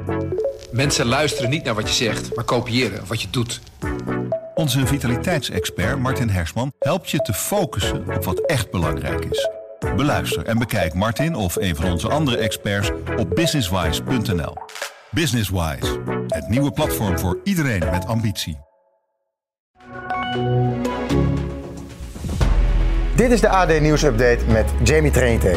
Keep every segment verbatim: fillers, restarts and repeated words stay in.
Mensen luisteren niet naar wat je zegt, maar kopiëren wat je doet. Onze vitaliteitsexpert Martin Hersman helpt je te focussen op wat echt belangrijk is. Beluister en bekijk Martin of een van onze andere experts op businesswise punt n l. Businesswise, het nieuwe platform voor iedereen met ambitie. Dit is de A D Nieuws Update met Jamie Trainte.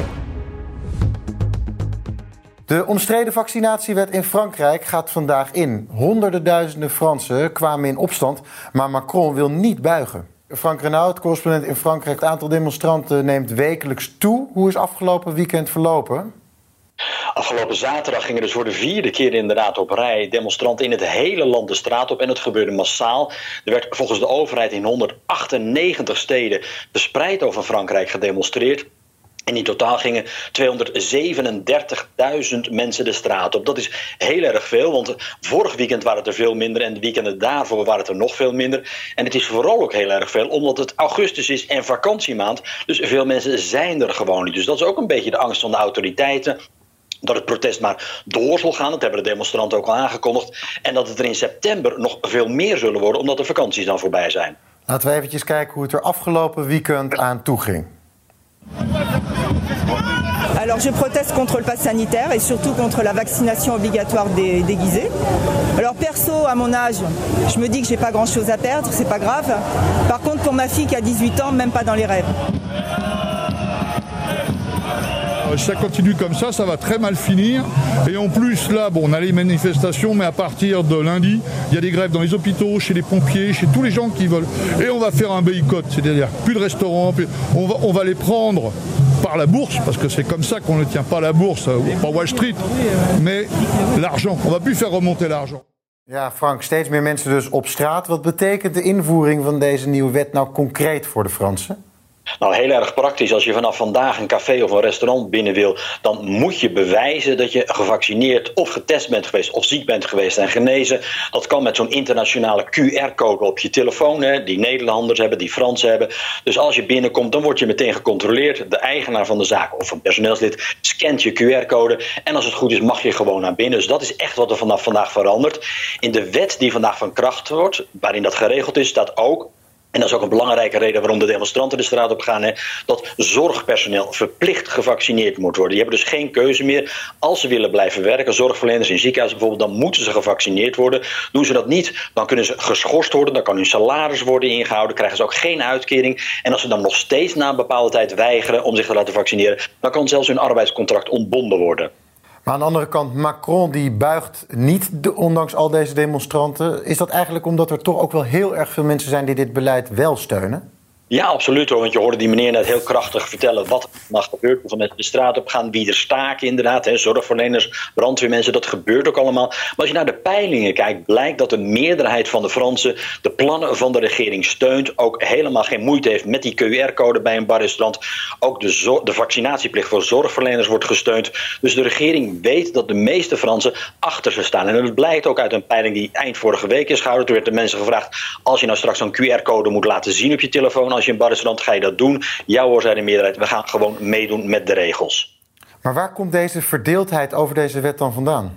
De omstreden vaccinatiewet in Frankrijk gaat vandaag in. Honderden duizenden Fransen kwamen in opstand, maar Macron wil niet buigen. Frank Renaud, correspondent in Frankrijk. Het aantal demonstranten neemt wekelijks toe. Hoe is afgelopen weekend verlopen? Afgelopen zaterdag gingen dus voor de vierde keer inderdaad op rij demonstranten in het hele land de straat op en het gebeurde massaal. Er werd volgens de overheid in honderdachtennegentig steden verspreid over Frankrijk gedemonstreerd. En in totaal gingen tweehonderdzevenendertigduizend mensen de straat op. Dat is heel erg veel, want vorig weekend waren het er veel minder en de weekenden daarvoor waren het er nog veel minder. En het is vooral ook heel erg veel, omdat het augustus is en vakantiemaand. Dus veel mensen zijn er gewoon niet. Dus dat is ook een beetje de angst van de autoriteiten. Dat het protest maar door zal gaan, dat hebben de demonstranten ook al aangekondigd. En dat het er in september nog veel meer zullen worden, omdat de vakanties dan voorbij zijn. Laten we eventjes kijken hoe het er afgelopen weekend aan toe ging. Alors je proteste contre le pass sanitaire et surtout contre la vaccination obligatoire des déguisés. Alors perso, à mon âge, je me dis que j'ai pas grand chose à perdre, c'est pas grave. Par contre pour ma fille qui a dix-huit ans, même pas dans les rêves. Si ça continue comme ça, ça va très mal finir. Et en plus, là, bon, on a les manifestations, mais à partir de lundi, il y a des grèves dans les hôpitaux, chez les pompiers, chez tous les gens qui veulent. Et on va faire un boycott, c'est-à-dire plus de restaurants, plus... On, va, on va les prendre par la bourse, parce que c'est comme ça qu'on ne tient pas la bourse, pas Wall Street, mais l'argent. On va plus faire remonter l'argent. Ja, Frank, steeds meer mensen dus op straat. Wat betekent de invoering van deze nieuwe wet nou concreet voor de Fransen? Nou, heel erg praktisch. Als je vanaf vandaag een café of een restaurant binnen wil, dan moet je bewijzen dat je gevaccineerd of getest bent geweest of ziek bent geweest en genezen. Dat kan met zo'n internationale Q R-code op je telefoon, hè, die Nederlanders hebben, die Fransen hebben. Dus als je binnenkomt, dan word je meteen gecontroleerd. De eigenaar van de zaak of een personeelslid scant je Q R-code en als het goed is mag je gewoon naar binnen. Dus dat is echt wat er vanaf vandaag verandert. In de wet die vandaag van kracht wordt, waarin dat geregeld is, staat ook, en dat is ook een belangrijke reden waarom de demonstranten de straat op gaan, hè, dat zorgpersoneel verplicht gevaccineerd moet worden. Die hebben dus geen keuze meer. Als ze willen blijven werken, zorgverleners in ziekenhuizen bijvoorbeeld, dan moeten ze gevaccineerd worden. Doen ze dat niet, dan kunnen ze geschorst worden, dan kan hun salaris worden ingehouden, krijgen ze ook geen uitkering. En als ze dan nog steeds na een bepaalde tijd weigeren om zich te laten vaccineren, dan kan zelfs hun arbeidscontract ontbonden worden. Maar aan de andere kant, Macron die buigt niet, ondanks al deze demonstranten. Is dat eigenlijk omdat er toch ook wel heel erg veel mensen zijn die dit beleid wel steunen? Ja, absoluut hoor. Want je hoorde die meneer net heel krachtig vertellen wat er mag gebeuren. Hoeveel mensen de straat op gaan, wie er staken inderdaad. Hè, zorgverleners, brandweermensen, dat gebeurt ook allemaal. Maar als je naar de peilingen kijkt, blijkt dat de meerderheid van de Fransen de plannen van de regering steunt. Ook helemaal geen moeite heeft met die Q R-code bij een barrestaurant. Ook de, zo- de vaccinatieplicht voor zorgverleners wordt gesteund. Dus de regering weet dat de meeste Fransen achter ze staan. En dat blijkt ook uit een peiling die eind vorige week is gehouden. Toen werd de mensen gevraagd, als je nou straks zo'n Q R-code moet laten zien op je telefoon, als je in een barrestaurant, ga je dat doen? Ja hoor, zei de meerderheid, we gaan gewoon meedoen met de regels. Maar waar komt deze verdeeldheid over deze wet dan vandaan?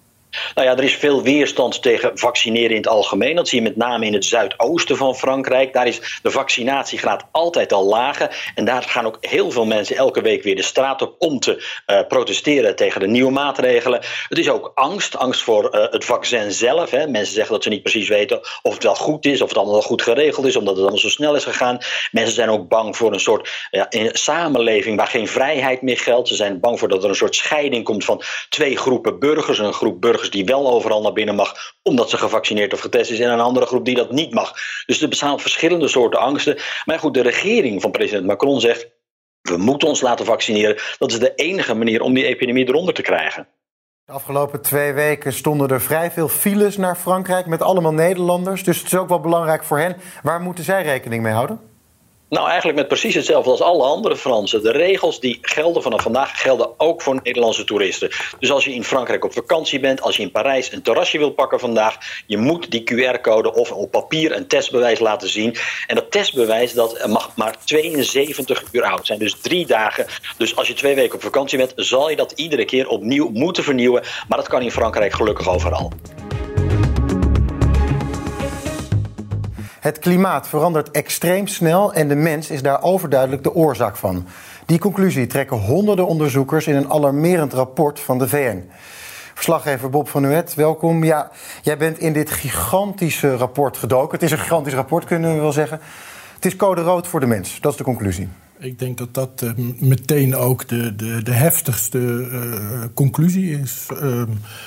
Nou ja, er is veel weerstand tegen vaccineren in het algemeen. Dat zie je met name in het zuidoosten van Frankrijk. Daar is de vaccinatiegraad altijd al lager. En daar gaan ook heel veel mensen elke week weer de straat op om te uh, protesteren tegen de nieuwe maatregelen. Het is ook angst. Angst voor uh, het vaccin zelf. Hè. Mensen zeggen dat ze niet precies weten of het wel goed is, of het allemaal wel goed geregeld is, omdat het allemaal zo snel is gegaan. Mensen zijn ook bang voor een soort ja, een samenleving waar geen vrijheid meer geldt. Ze zijn bang voor dat er een soort scheiding komt van twee groepen burgers. Een groep burgers die wel overal naar binnen mag omdat ze gevaccineerd of getest is en een andere groep die dat niet mag. Dus er bestaan verschillende soorten angsten. Maar goed, de regering van president Macron zegt, we moeten ons laten vaccineren. Dat is de enige manier om die epidemie eronder te krijgen. De afgelopen twee weken stonden er vrij veel files naar Frankrijk met allemaal Nederlanders. Dus het is ook wel belangrijk voor hen. Waar moeten zij rekening mee houden? Nou, eigenlijk met precies hetzelfde als alle andere Fransen. De regels die gelden vanaf vandaag gelden ook voor Nederlandse toeristen. Dus als je in Frankrijk op vakantie bent, als je in Parijs een terrasje wil pakken vandaag, je moet die Q R-code of op papier een testbewijs laten zien. En dat testbewijs dat mag maar tweeënzeventig uur oud zijn, dus drie dagen. Dus als je twee weken op vakantie bent, zal je dat iedere keer opnieuw moeten vernieuwen. Maar dat kan in Frankrijk gelukkig overal. Het klimaat verandert extreem snel en de mens is daar overduidelijk de oorzaak van. Die conclusie trekken honderden onderzoekers in een alarmerend rapport van de V N. Verslaggever Bob van Nuet, welkom. Ja, jij bent in dit gigantische rapport gedoken. Het is een gigantisch rapport, kunnen we wel zeggen. Het is code rood voor de mens, dat is de conclusie. Ik denk dat dat uh, meteen ook de, de, de heftigste uh, conclusie is. Uh,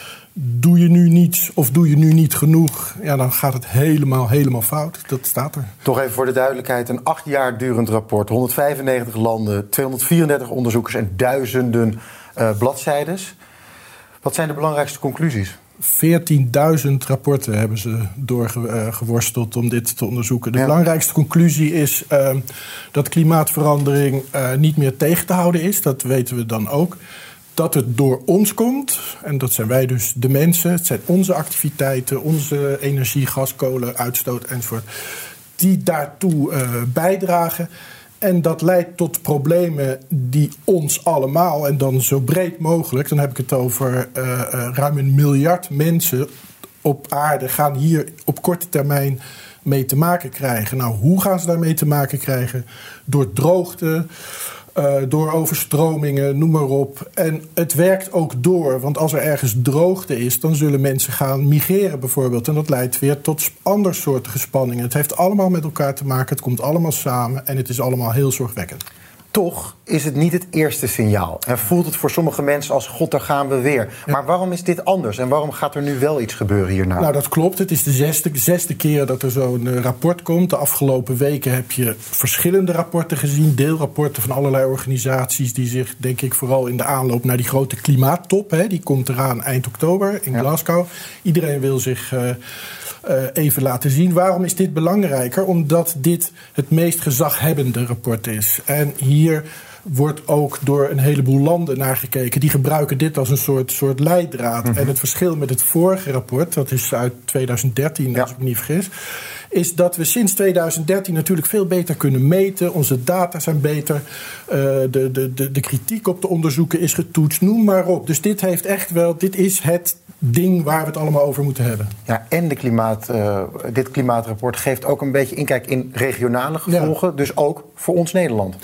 Doe je nu niets of doe je nu niet genoeg, ja, dan gaat het helemaal, helemaal fout. Dat staat er. Toch even voor de duidelijkheid, een acht jaar durend rapport. honderdvijfennegentig landen, tweehonderdvierendertig onderzoekers en duizenden uh, bladzijdes. Wat zijn de belangrijkste conclusies? veertienduizend rapporten hebben ze doorgeworsteld om dit te onderzoeken. De ja. belangrijkste conclusie is uh, dat klimaatverandering uh, niet meer tegen te houden is. Dat weten we dan ook. Dat het door ons komt, en dat zijn wij dus de mensen, het zijn onze activiteiten, onze energie, gas, kolen, uitstoot enzovoort, die daartoe uh, bijdragen. En dat leidt tot problemen die ons allemaal, en dan zo breed mogelijk, dan heb ik het over uh, uh, ruim een miljard mensen op aarde, gaan hier op korte termijn mee te maken krijgen. Nou, hoe gaan ze daarmee te maken krijgen? Door droogte, Uh, door overstromingen, noem maar op. En het werkt ook door, want als er ergens droogte is, dan zullen mensen gaan migreren bijvoorbeeld. En dat leidt weer tot andersoortige spanningen. Het heeft allemaal met elkaar te maken, het komt allemaal samen en het is allemaal heel zorgwekkend. Toch is het niet het eerste signaal. En voelt het voor sommige mensen als god, daar gaan we weer. Ja. Maar waarom is dit anders? En waarom gaat er nu wel iets gebeuren hierna? Nou, dat klopt. Het is de zesde, zesde keer dat er zo'n uh, rapport komt. De afgelopen weken heb je verschillende rapporten gezien. Deelrapporten van allerlei organisaties die zich, denk ik, vooral in de aanloop naar die grote klimaattop, hè, die komt eraan eind oktober in ja. Glasgow. Iedereen wil zich Uh, Uh, even laten zien. Waarom is dit belangrijker? Omdat dit het meest gezaghebbende rapport is. En hier wordt ook door een heleboel landen naar gekeken. Die gebruiken dit als een soort, soort leidraad. Mm-hmm. En het verschil met het vorige rapport, dat is uit tweeduizend dertien, ja. als ik me niet vergis, is dat we sinds tweeduizend dertien natuurlijk veel beter kunnen meten. Onze data zijn beter. Uh, de, de, de, de kritiek op de onderzoeken is getoetst. Noem maar op. Dus dit heeft echt wel, dit is het ding waar we het allemaal over moeten hebben. Ja, en de klimaat, uh, dit klimaatrapport geeft ook een beetje inkijk in regionale gevolgen. Ja. Dus ook voor ons Nederland.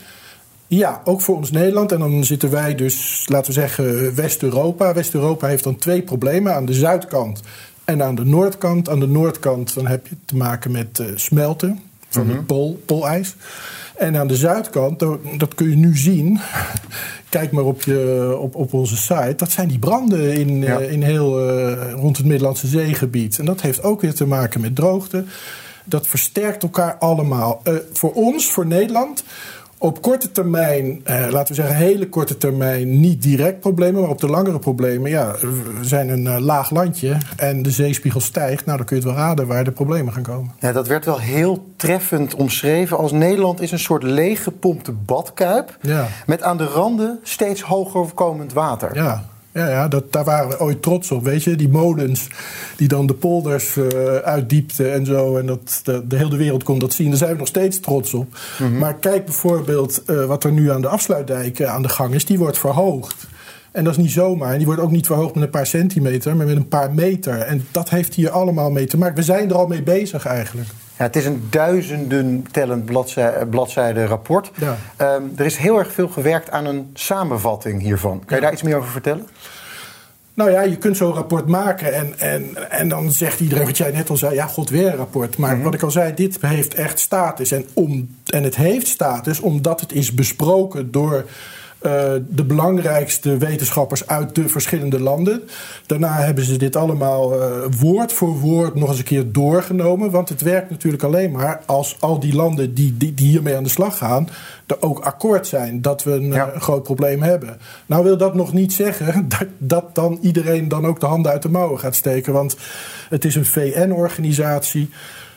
Ja, ook voor ons Nederland. En dan zitten wij dus, laten we zeggen, West-Europa. West-Europa heeft dan twee problemen. Aan de zuidkant en aan de noordkant. Aan de noordkant dan heb je te maken met uh, smelten van mm-hmm. het pool, poolijs. En aan de zuidkant, dat kun je nu zien, kijk maar op, je, op, op onze site, dat zijn die branden in, ja. uh, in heel uh, rond het Middellandse Zeegebied. En dat heeft ook weer te maken met droogte. Dat versterkt elkaar allemaal. Uh, voor ons, voor Nederland, op korte termijn, eh, laten we zeggen hele korte termijn, niet direct problemen, maar op de langere problemen, ja, we zijn een uh, laag landje en de zeespiegel stijgt, nou dan kun je het wel raden waar de problemen gaan komen. Ja, dat werd wel heel treffend omschreven als Nederland is een soort leeggepompte badkuip, ja. met aan de randen steeds hoger komend water. Ja. Ja, ja dat, daar waren we ooit trots op, weet je. Die molens die dan de polders uh, uitdiepten en zo. En dat de, de hele wereld kon dat zien. Daar zijn we nog steeds trots op. Mm-hmm. Maar kijk bijvoorbeeld uh, wat er nu aan de afsluitdijk uh, aan de gang is. Die wordt verhoogd. En dat is niet zomaar. En die wordt ook niet verhoogd met een paar centimeter, maar met een paar meter. En dat heeft hier allemaal mee te maken. We zijn er al mee bezig eigenlijk. Ja, het is een duizenden tellend bladzij, bladzijde rapport. Ja. Um, er is heel erg veel gewerkt aan een samenvatting hiervan. Kan je ja. daar iets meer over vertellen? Nou ja, je kunt zo'n rapport maken en, en, en dan zegt iedereen wat jij net al zei, ja, god, weer een rapport. Maar mm-hmm. wat ik al zei, dit heeft echt status. En, om, en het heeft status omdat het is besproken door Uh, de belangrijkste wetenschappers uit de verschillende landen. Daarna hebben ze dit allemaal uh, woord voor woord nog eens een keer doorgenomen. Want het werkt natuurlijk alleen maar als al die landen die, die, die hiermee aan de slag gaan er ook akkoord zijn dat we een, ja. een groot probleem hebben. Nou wil dat nog niet zeggen dat, dat dan iedereen dan ook de handen uit de mouwen gaat steken. Want het is een V N-organisatie.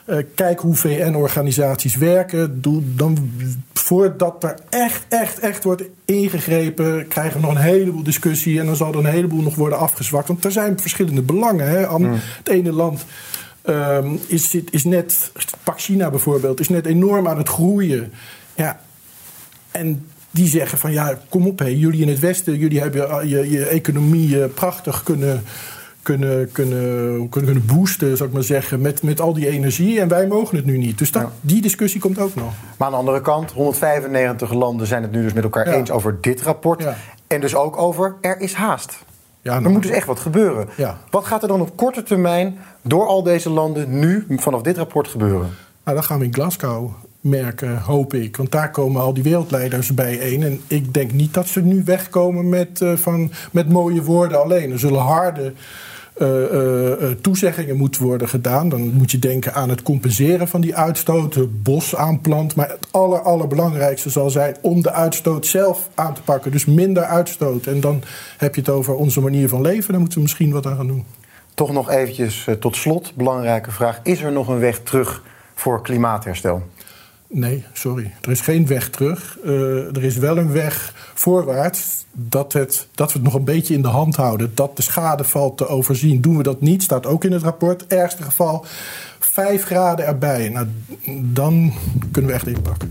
Uh, kijk hoe V N-organisaties werken. Doe dan, voordat er echt, echt, echt wordt ingegrepen, krijgen we nog een heleboel discussie en dan zal er een heleboel nog worden afgezwakt. Want er zijn verschillende belangen. Hè? An, mm. Het ene land um, is, is net, pak China bijvoorbeeld, is net enorm aan het groeien. Ja, en die zeggen van ja, kom op, hé, jullie in het Westen, jullie hebben je, je economie prachtig kunnen, kunnen, kunnen, kunnen boosten, zou ik maar zeggen, met, met al die energie en wij mogen het nu niet. Dus dat, ja. die discussie komt ook nog. Maar aan de andere kant, honderdvijfennegentig landen zijn het nu dus met elkaar ja. eens over dit rapport. Ja. En dus ook over er is haast. Ja, nou, er moet dus echt wat gebeuren. Ja. Wat gaat er dan op korte termijn door al deze landen nu vanaf dit rapport gebeuren? Nou, dat gaan we in Glasgow merken, hoop ik. Want daar komen al die wereldleiders bijeen. En ik denk niet dat ze nu wegkomen met, uh, van, met mooie woorden alleen. Er zullen harde uh, uh, uh, toezeggingen moeten worden gedaan. Dan moet je denken aan het compenseren van die uitstoot, het bos aanplant. Maar het aller, allerbelangrijkste zal zijn om de uitstoot zelf aan te pakken. Dus minder uitstoot. En dan heb je het over onze manier van leven. Daar moeten we misschien wat aan gaan doen. Toch nog eventjes uh, tot slot, belangrijke vraag. Is er nog een weg terug voor klimaatherstel? Nee, sorry. Er is geen weg terug. Uh, er is wel een weg voorwaarts dat, het, dat we het nog een beetje in de hand houden. Dat de schade valt te overzien. Doen we dat niet, staat ook in het rapport. Ergste geval, vijf graden erbij. Nou, dan kunnen we echt inpakken.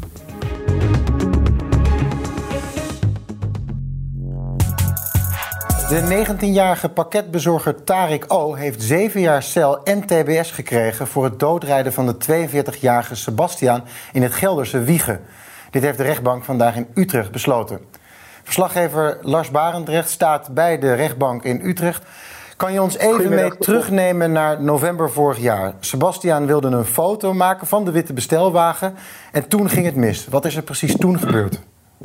De negentienjarige pakketbezorger Tariq O. heeft zeven jaar cel en T B S gekregen voor het doodrijden van de tweeënveertigjarige Sebastiaan in het Gelderse Wijchen. Dit heeft de rechtbank vandaag in Utrecht besloten. Verslaggever Lars Barendrecht staat bij de rechtbank in Utrecht. Kan je ons even mee terugnemen naar november vorig jaar? Sebastiaan wilde een foto maken van de witte bestelwagen en toen ging het mis. Wat is er precies toen gebeurd?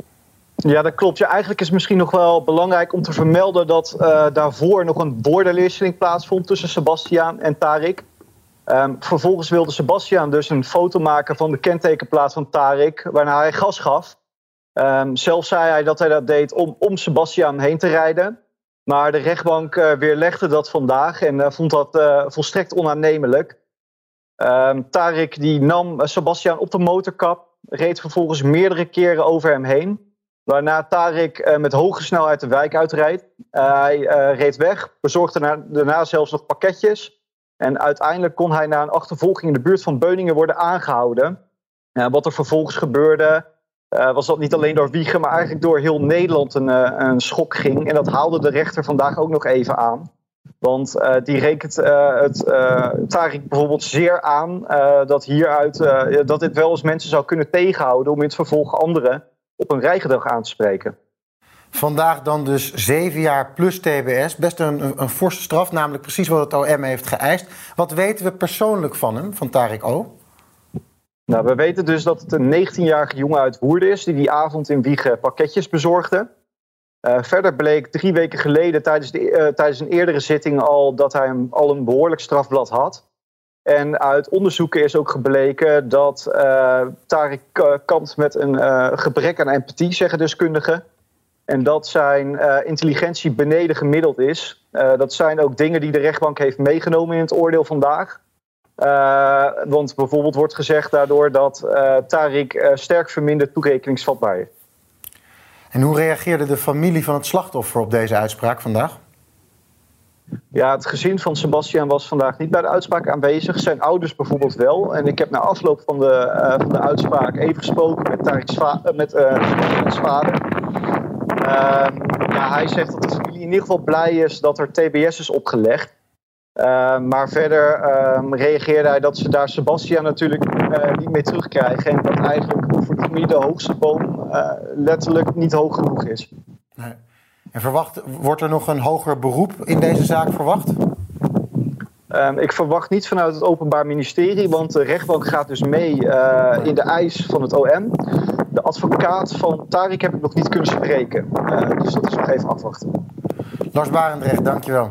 Ja, dat klopt. Ja, eigenlijk is het misschien nog wel belangrijk om te vermelden dat uh, daarvoor nog een woordenwisseling plaatsvond tussen Sebastiaan en Tariq. Um, vervolgens wilde Sebastiaan dus een foto maken van de kentekenplaat van Tariq, waarna hij gas gaf. Um, zelf zei hij dat hij dat deed om, om Sebastiaan heen te rijden. Maar de rechtbank uh, weerlegde dat vandaag en uh, vond dat uh, volstrekt onaannemelijk. Um, Tariq die nam uh, Sebastiaan op de motorkap, reed vervolgens meerdere keren over hem heen. Waarna Tariq uh, met hoge snelheid de wijk uitrijdt. Uh, hij uh, reed weg, bezorgde na, daarna zelfs nog pakketjes. En uiteindelijk kon hij na een achtervolging in de buurt van Beuningen worden aangehouden. Uh, wat er vervolgens gebeurde, uh, was dat niet alleen door Wijchen, maar eigenlijk door heel Nederland een, uh, een schok ging. En dat haalde de rechter vandaag ook nog even aan. Want uh, die rekent uh, het uh, Tariq bijvoorbeeld zeer aan uh, dat, hieruit, uh, dat dit wel eens mensen zou kunnen tegenhouden om in het vervolg anderen op een rijgedrag aan te spreken. Vandaag dan dus zeven jaar plus T B S. Best een, een, een forse straf, namelijk precies wat het O M heeft geëist. Wat weten we persoonlijk van hem, van Tariq O? Nou, we weten dus dat het een negentienjarige jongen uit Woerden is die die avond in Wijchen pakketjes bezorgde. Uh, verder bleek drie weken geleden tijdens, de, uh, tijdens een eerdere zitting al dat hij een, al een behoorlijk strafblad had. En uit onderzoeken is ook gebleken dat uh, Tariq uh, kampt met een uh, gebrek aan empathie, zeggen deskundigen. En dat zijn uh, intelligentie beneden gemiddeld is. Uh, dat zijn ook dingen die de rechtbank heeft meegenomen in het oordeel vandaag. Uh, want bijvoorbeeld wordt gezegd daardoor dat uh, Tariq uh, sterk verminderd toerekeningsvatbaar is. En hoe reageerde de familie van het slachtoffer op deze uitspraak vandaag? Ja, het gezin van Sebastiaan was vandaag niet bij de uitspraak aanwezig. Zijn ouders bijvoorbeeld wel. En ik heb na afloop van de, uh, van de uitspraak even gesproken met Tariq's va- met, uh, Sebastiaan's vader. Uh, ja, hij zegt dat de familie in ieder geval blij is dat er T B S is opgelegd. Uh, maar verder uh, reageerde hij dat ze daar Sebastiaan natuurlijk uh, niet mee terugkrijgen. En dat eigenlijk voor de familie de hoogste boom uh, letterlijk niet hoog genoeg is. Nee. En verwacht, wordt er nog een hoger beroep in deze zaak verwacht? Um, ik verwacht niet vanuit het Openbaar Ministerie, want de rechtbank gaat dus mee uh, in de eis van het O M. De advocaat van Tariq heb ik nog niet kunnen spreken. Uh, dus dat is nog even afwachten. Lars Barendrecht, dankjewel.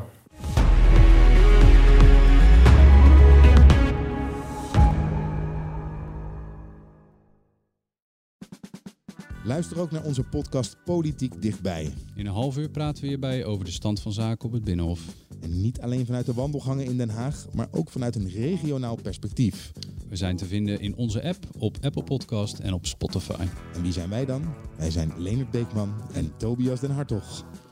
Luister ook naar onze podcast Politiek Dichtbij. In een half uur praten we hierbij over de stand van zaken op het Binnenhof. En niet alleen vanuit de wandelgangen in Den Haag, maar ook vanuit een regionaal perspectief. We zijn te vinden in onze app, op Apple Podcast en op Spotify. En wie zijn wij dan? Wij zijn Leonard Beekman en Tobias den Hartog.